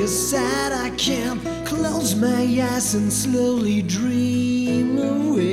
you're sad, I can't close my eyes and slowly dream away.